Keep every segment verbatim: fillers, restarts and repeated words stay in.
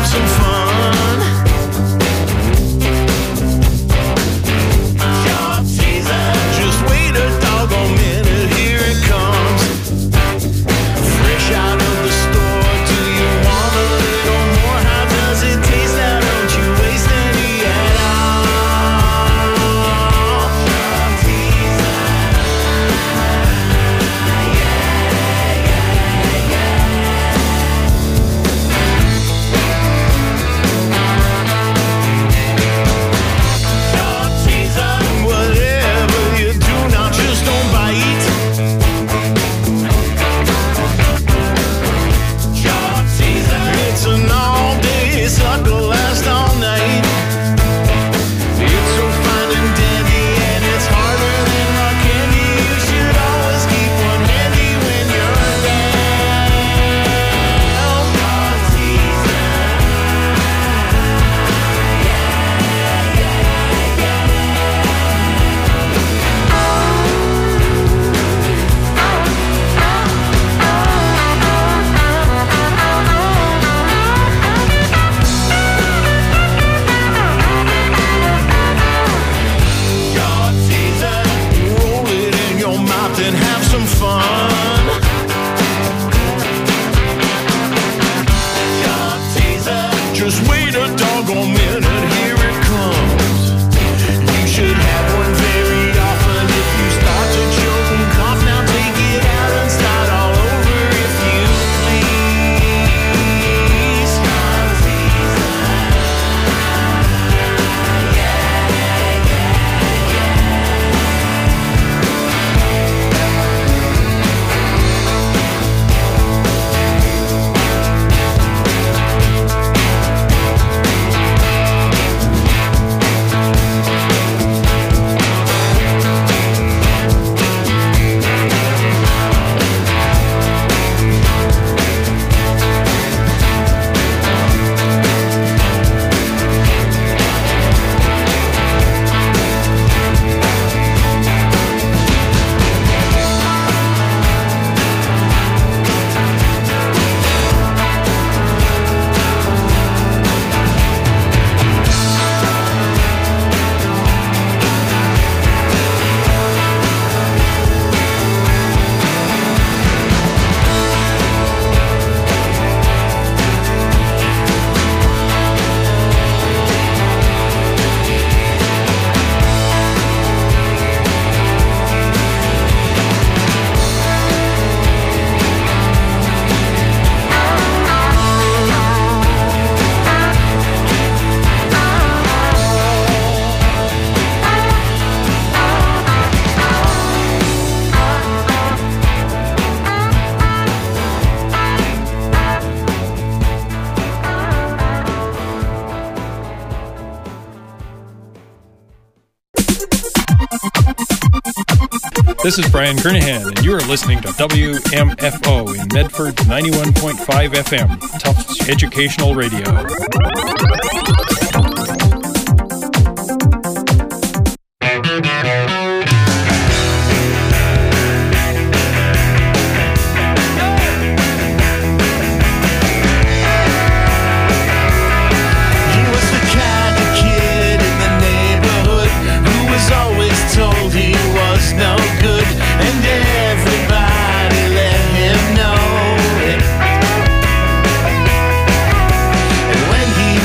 some fun. Sharp teaser. Just wait a doggone minute, here it comes. Fresh out of the store, do you want a little more? How does it taste? Now don't you waste any at all. Sharp teaser. Yeah, yeah, yeah. Sharp teaser. Whatever you do now, just don't bite. Sharp teaser. It's an all-day sucker, last all night. It's so fine and dandy, and it's harder than rock candy. You should always keep one handy when you're down. Sharp teaser. Sharp teaser. Roll it in your mouth and have some fun. Sharp teaser. Just wait a doggone minute, here it comes. You should have one very often if you start to choke and cough. Now take it out and start all over if you please. Sharp teaser. This is Brian Kernahan, and you are listening to W M F O in Medford ninety-one point five F M, Tufts Educational Radio. He was the kind of kid in the neighborhood who was always told he was no good, and everybody let him know it. And when he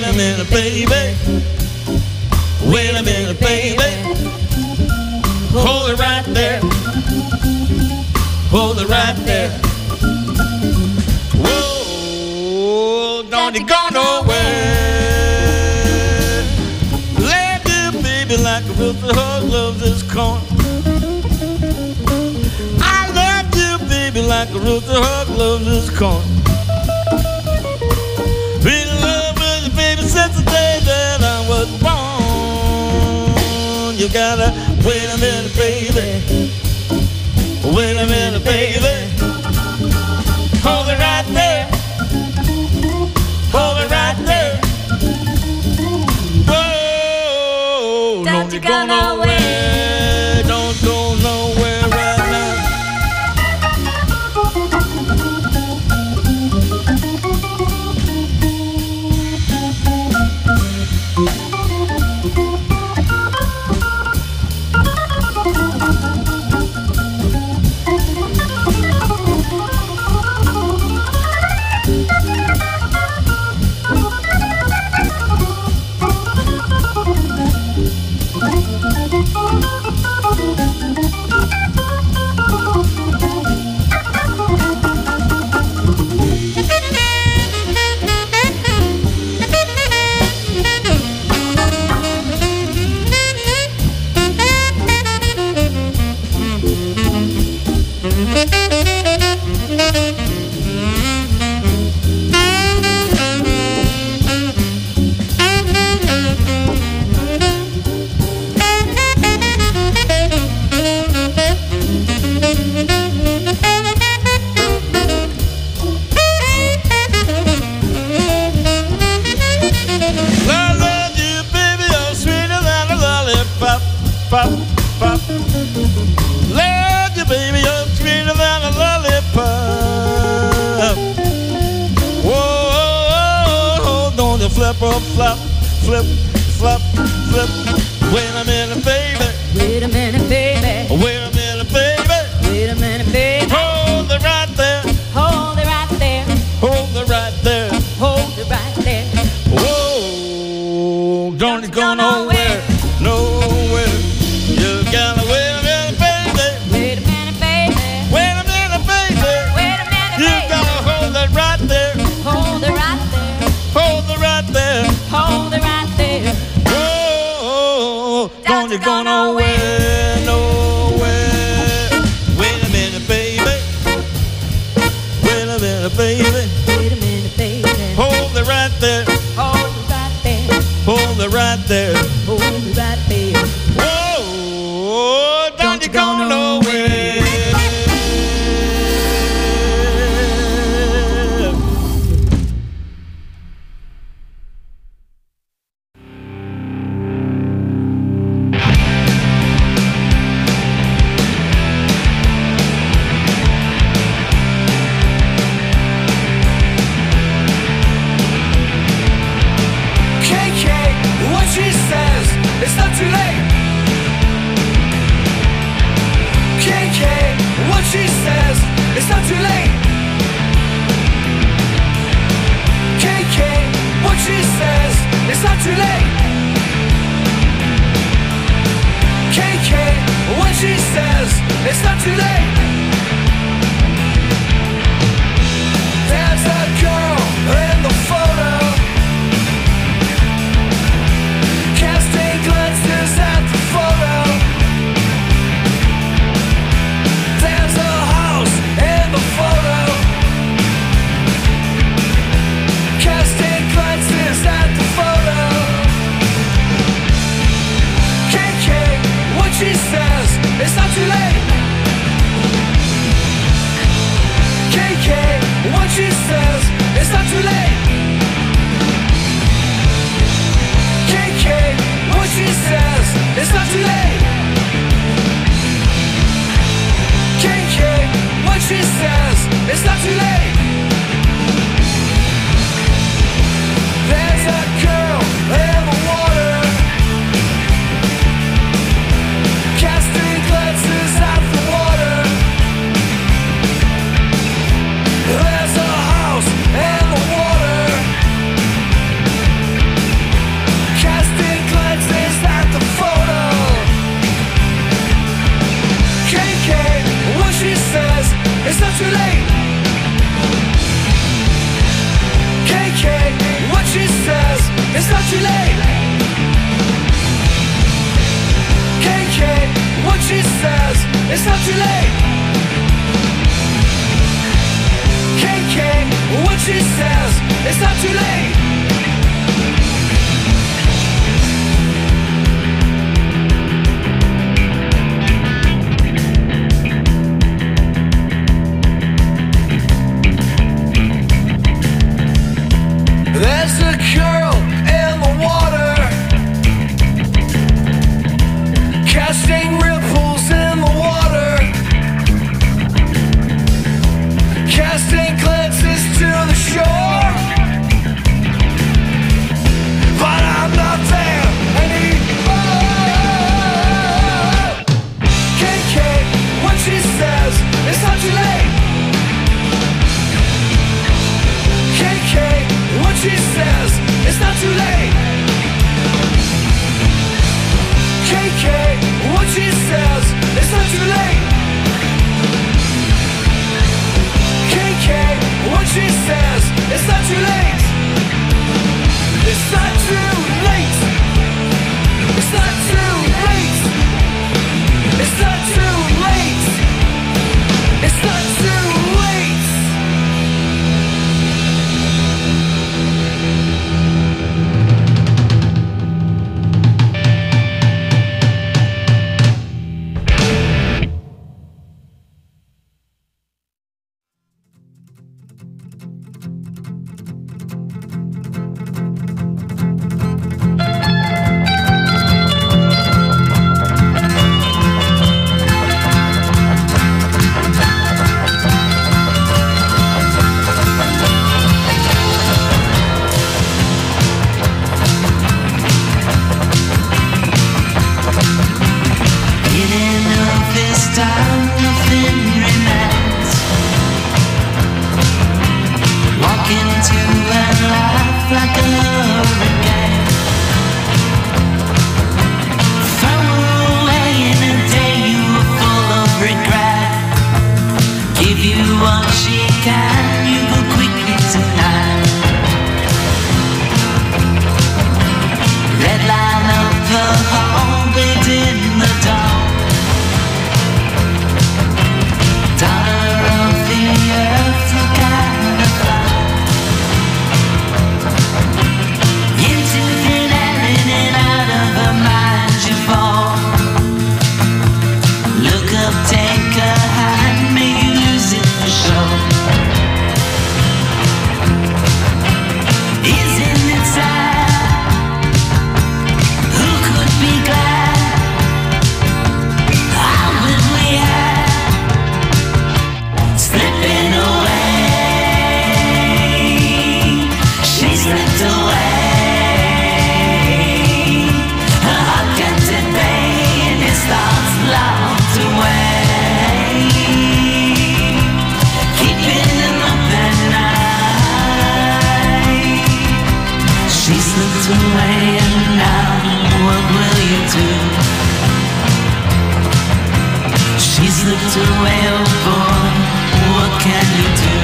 a minute, baby. Wait a minute, baby. Hold it right there. Hold it right there. Whoa, don't you go nowhere. Love you, baby, like a rooster hug loves his corn. I love you, baby, like a rooster hug loves his corn. Been in love with you, baby, since the day that I was born. You gotta wait a minute, baby. Wait a minute, baby. Hold it right there. Hold it right there. Whoa, don't you go nowhere. Don't go nowhere right now. Pop, pop. Love you, baby, you're sweeter than a lollipop. Whoa, don't you flip or flop, flip, flop, flip. Wait a minute, baby. Wait a minute, baby. Wait a minute, baby. Wait a minute, baby. Hold it right there. Hold it right there. Hold it right there. Hold it right there. Whoa, don't you go nowhere, nowhere. You gotta wait a minute, baby. Wait a minute, baby. Wait a minute, baby. Wait a minute, You baby. gotta hold it right there. Hold it right there. Hold it right there. Hold it right there. Whoa, don't you go nowhere, nowhere. Wait a minute, baby. Wait a minute, baby. Wait a minute, baby. Hold it right there. Hold it right there. Hold it right there. Hold it right there. Whoa, don't you go nowhere. K K, what she says, it's not too late. K K, what she says, it's not too late. K K, what she says, it's not too late. K K, what she says, it's not too late. There's a girl in the photo, casting glances at the photo. There's a house in the photo, casting glances at the photo. K K, what she says, it's not too late. too late. K K, what she says, it's not too late. K K, what she says, it's not too late. There's a girl in the water, casting ripples in the water, casting glances to the shore. But I'm not there anymore. K K, what she says, it's not too late. K K, what she says, it's not too late. K K, what she says, it's not too late. K K, what she says, it's not too late. It's not too late. It's not too late. It's not too late. It's not too late. slipped away, oh boy, what can you do?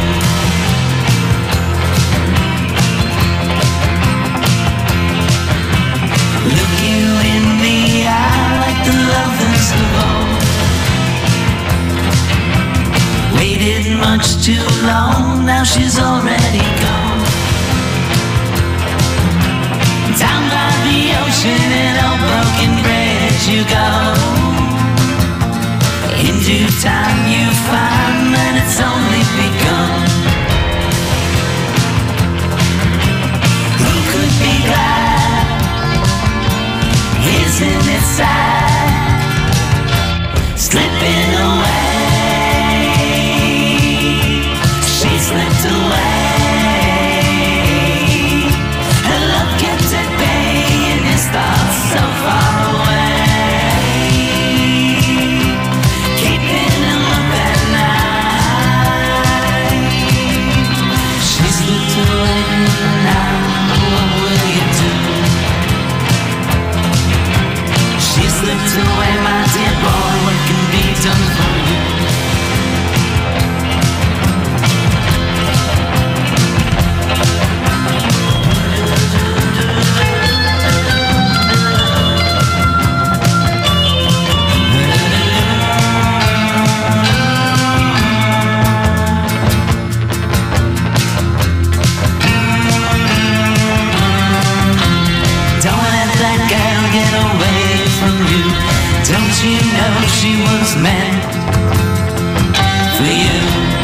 Look you in the eye like the lovers of old. Waited much too long, now she's already gone. Down by the ocean in a broken bridge you go. In due time you find that it's only begun. Who could be glad? Isn't it sad? Slipping away. She slipped away. Her love kept at bay and his thoughts so far away. Slipped away, my dear boy, what can be done for felt she was meant for you.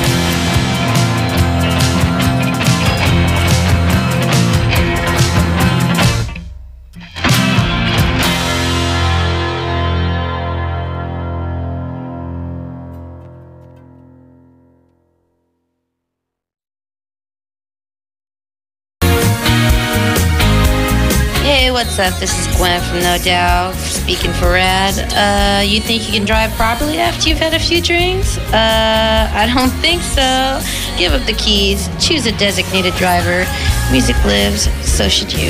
Hey, what's up? This is Gwen from No Doubt, speaking for Rad. Uh, you think you can drive properly after you've had a few drinks? Uh, I don't think so. Give up the keys, choose a designated driver. Music lives, so should you.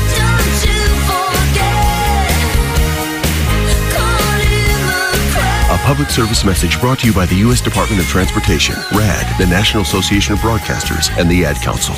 A public service message brought to you by the U S Department of Transportation, RAD, the National Association of Broadcasters, and the Ad Council.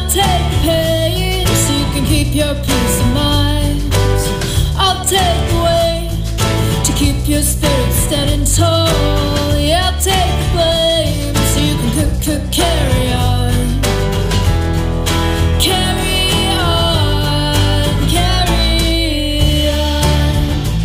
take the pain so you can keep your peace of mind. I'll take the weight to keep your spirit steady and tall. Yeah, I'll take the blame so you can cook, cook, carry on. Carry on, carry on.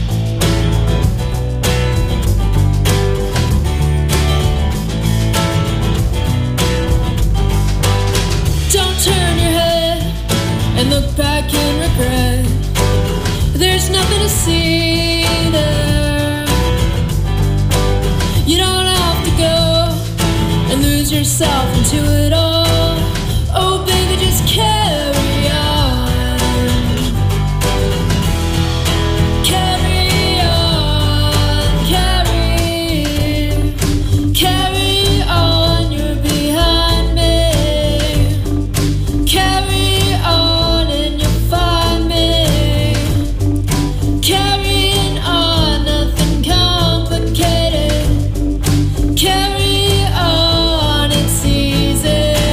Don't turn your head and look back in regret. There's nothing to see there. You don't have to go and lose yourself into it all. Oh baby, just carry on. Carry on, carry. Carry on, you're behind me. Carry on and you'll find me. Carrying on, nothing complicated. Carry on, it's easy.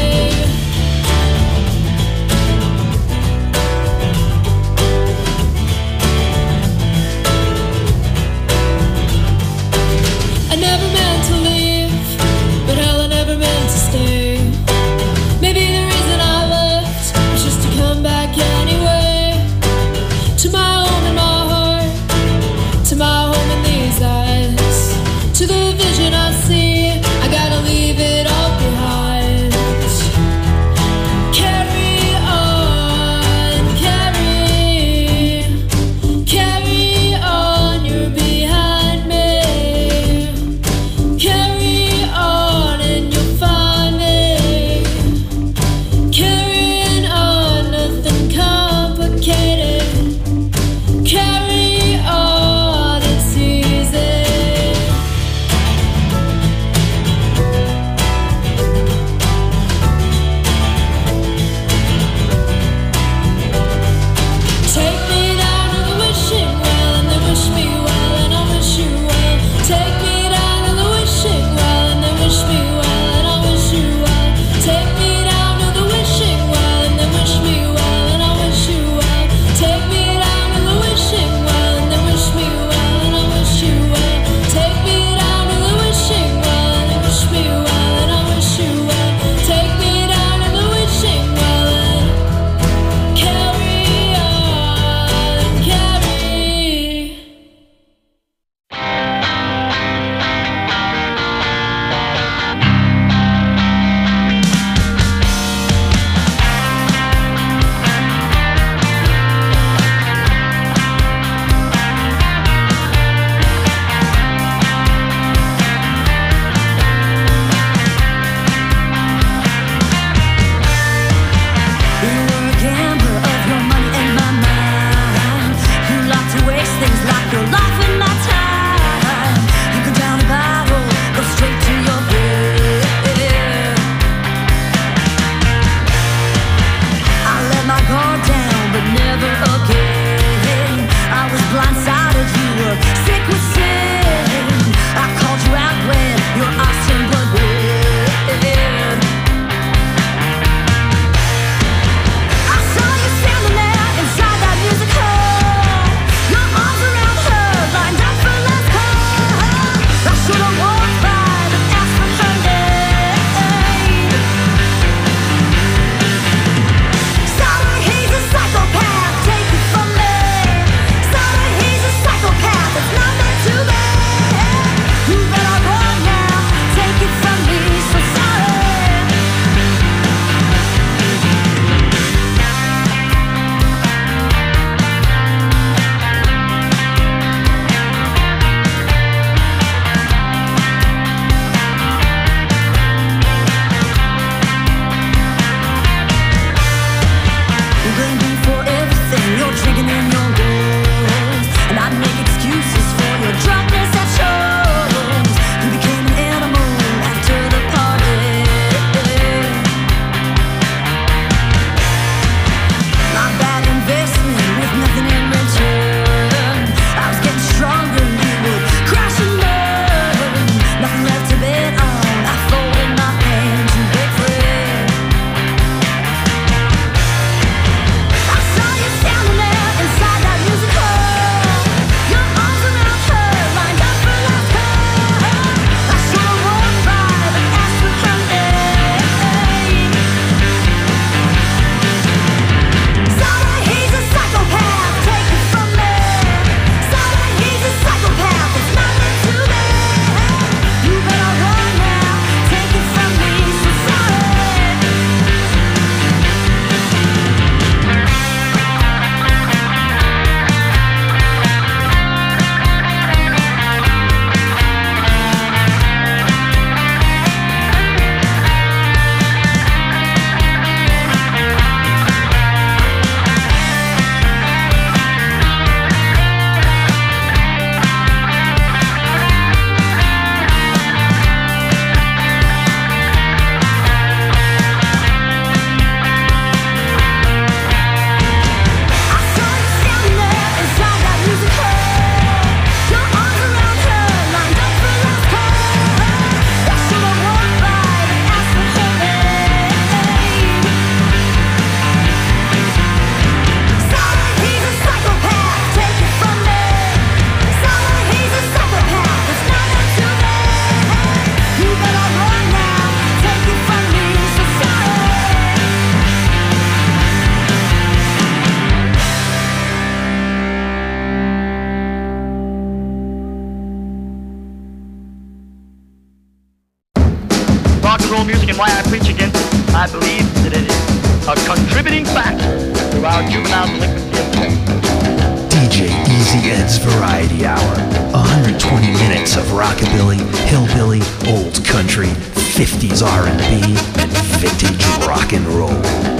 I believe that it is a contributing factor to our juvenile delinquency epidemic. D J Easy Ed's Variety Hour. one hundred twenty minutes of rockabilly, hillbilly, old country, fifties R and B, and vintage rock and roll.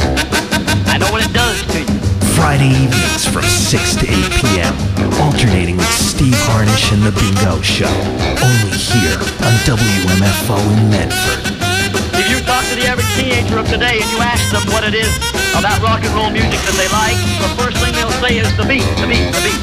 I know what it does to you. Friday evenings from six to eight p.m. Alternating with Steve Harnish and The Bingo Show. Only here on W M F O in Medford. If you talk to the average teenager of today and you ask them what it is about rock and roll music that they like, the first thing they'll say is the beat, the beat, the beat.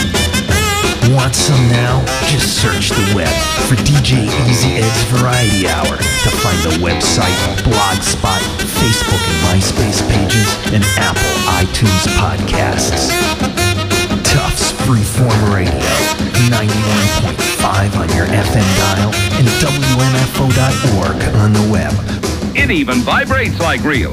Want some now? Just search the web for D J Easy Ed's Variety Hour to find the website, Blogspot, Facebook and MySpace pages, and Apple iTunes podcasts. Tufts Freeform Radio, ninety-one point five on your F M dial and W M F O dot org on the web. It even vibrates like real.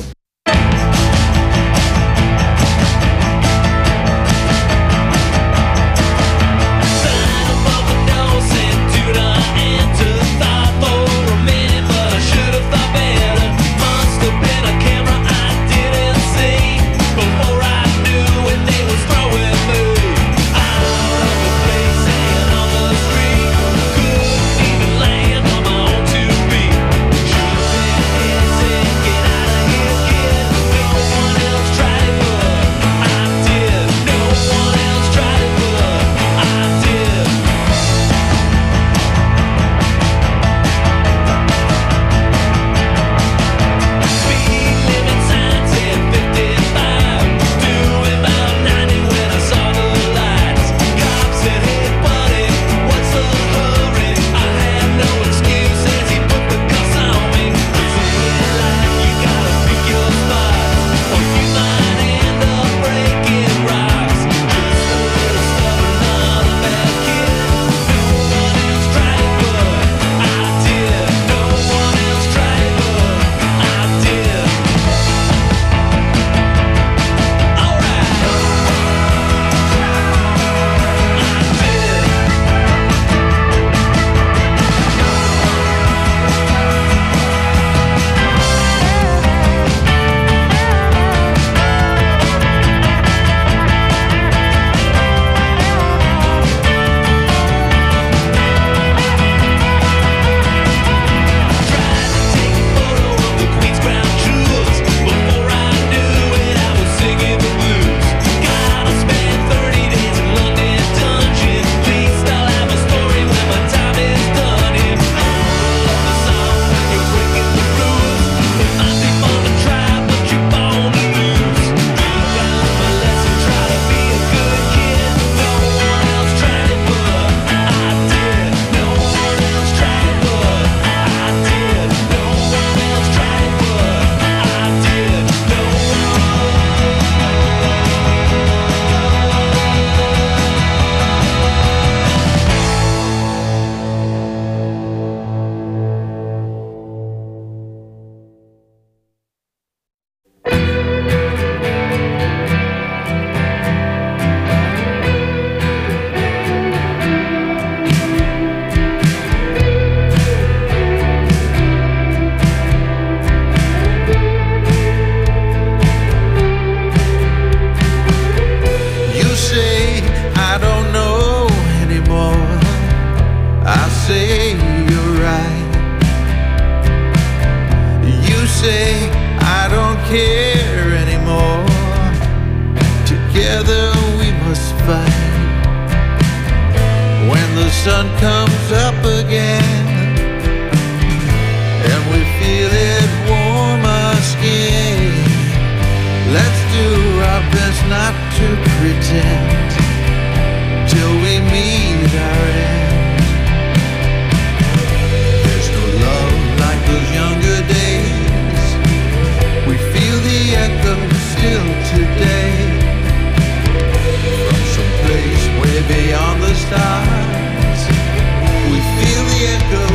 Beyond the stars, we feel the echo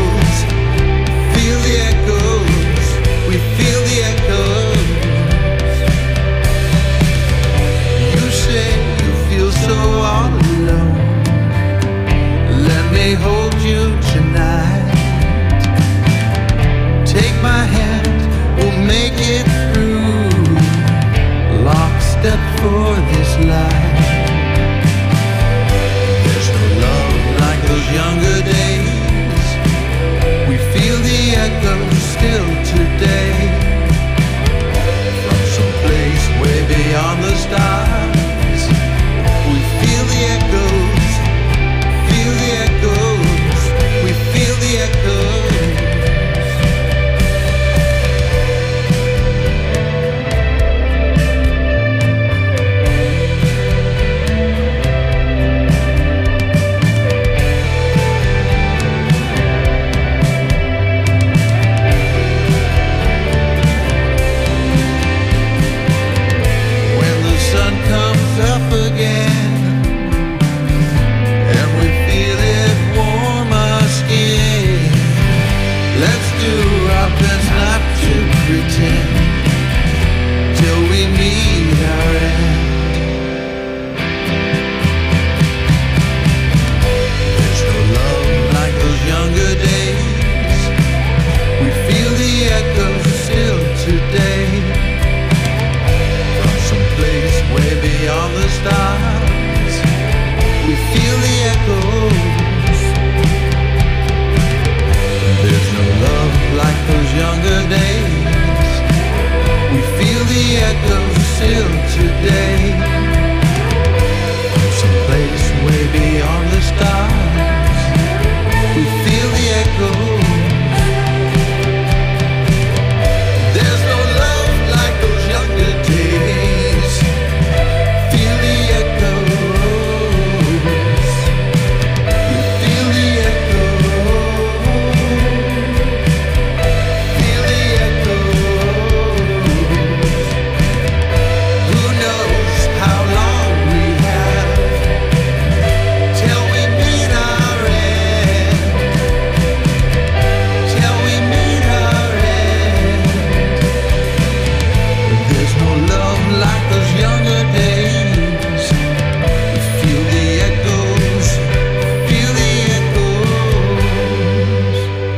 those younger days. Feel the echoes, feel the echoes.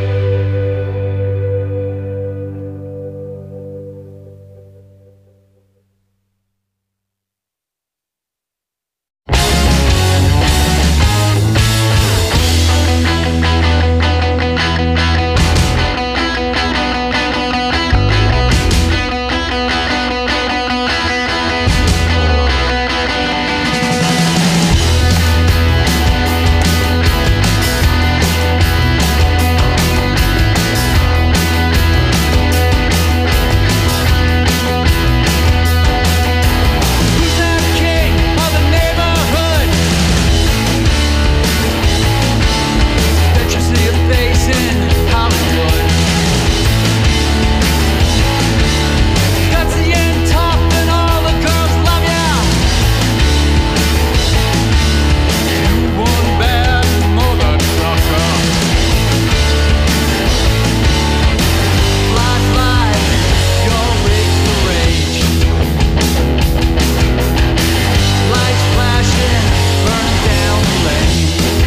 Who's that king of the neighborhood? Bet you see a face in Hollywood. Gutsy and tough and all the girls love ya. You one bad mother trucker. Fly, fly, your rig's the rage. Lights flashing, burning down the lane.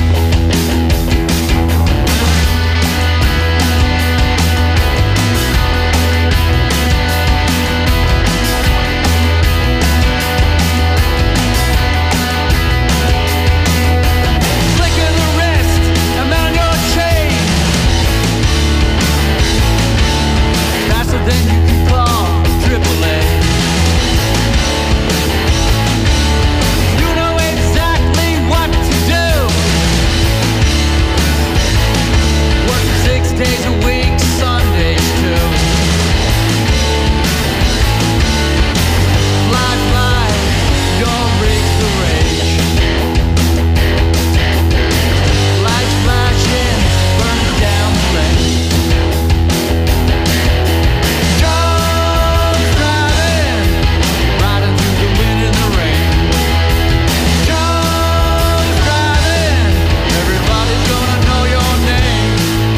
Flick of the wrist, I'm on your chain. Faster than you can call triple A. You know exactly what to do. Work six days a week, Sundays too. Fly, fly, your rig's the rage. Lights flashing, burning down the lane. Joe's driving, riding through the wind and the rain. Joe's driving, everybody's gonna know your name.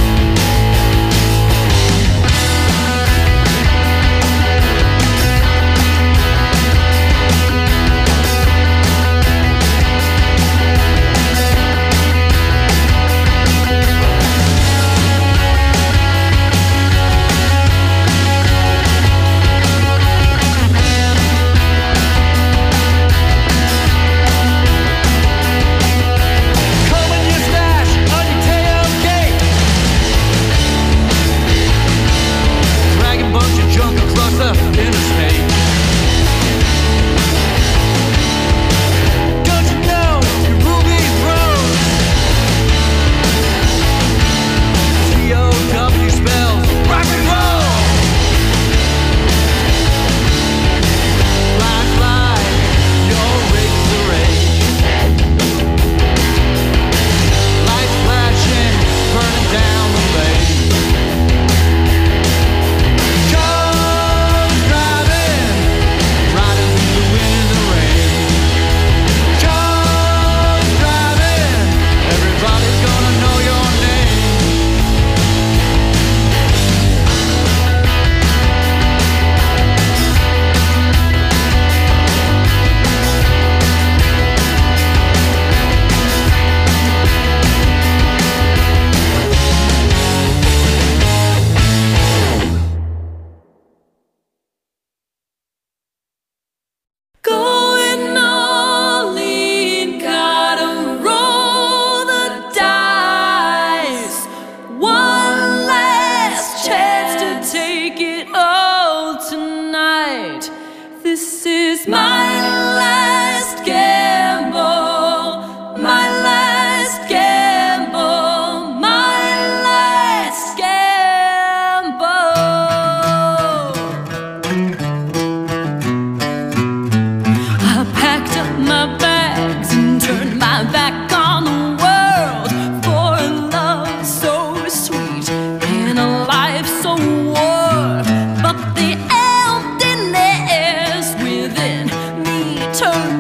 Combing your stash on your tailgate. Dragging bunch of junk across the interstate. Don't you know your ruby's rose? T O W spells rock and roll. Fly, fly, your rig's the rage. Lights flashing, burning down the lane. Joe's driving, riding through the wind and the rain. Joe's driving, everybody's gonna know your name. Going all in, gotta roll the dice. One last chance to take it all tonight. This is my last gamble, my last gamble, my last gamble. I packed up my bags and turned my back on the world for a love so sweet in a life so warm. But the emptiness within me turned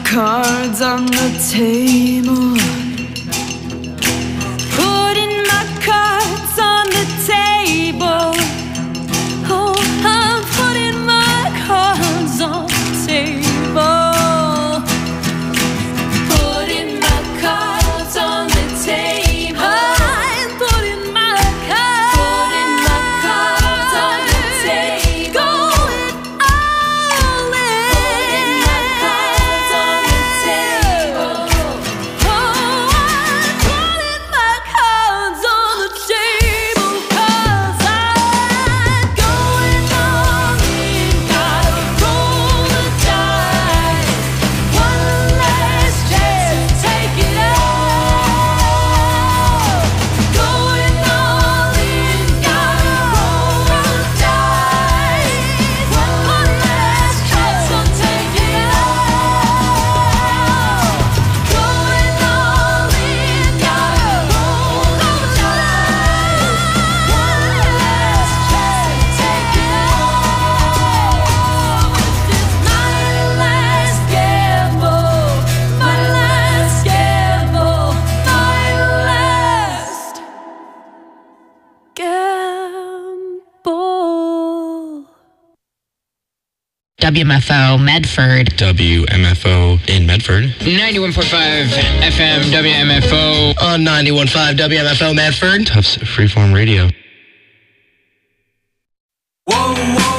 cards on the table. Putting my cards on the table. Oh, I'm putting my cards on the table. Putting my cards on the table. I'm putting my cards. Putting my cards on the table. Going all in. Putting my cards on the table. Oh, I'm putting my cards on the table 'cause I'm going all in. Gotta roll the dice. One last chance to take it out. Going all in. Gotta roll the dice. One last chance to take it out. Going all in. Gotta roll the dice. One last chance to take it out. This is my last gamble. My last gamble. My last gamble. W M F O Medford. W M F O in Medford. ninety-one point five F M W M F O. On ninety-one point five W M F O Medford. Tufts Freeform Radio. Whoa, whoa.